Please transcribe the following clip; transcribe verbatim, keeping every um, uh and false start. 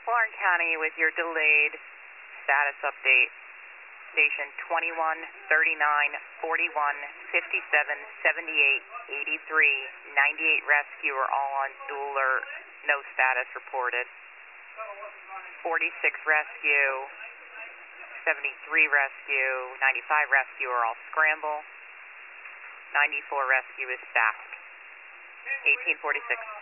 Warren County with your delayed status update. Station twenty-one, thirty-nine, forty-one, fifty-seven, seventy-eight, eighty-three, ninety-eight rescue are all on dual alert. No status reported. forty-six rescue, seventy-three rescue, ninety-five rescue are all scramble. ninety-four rescue is staffed. eighteen forty-six.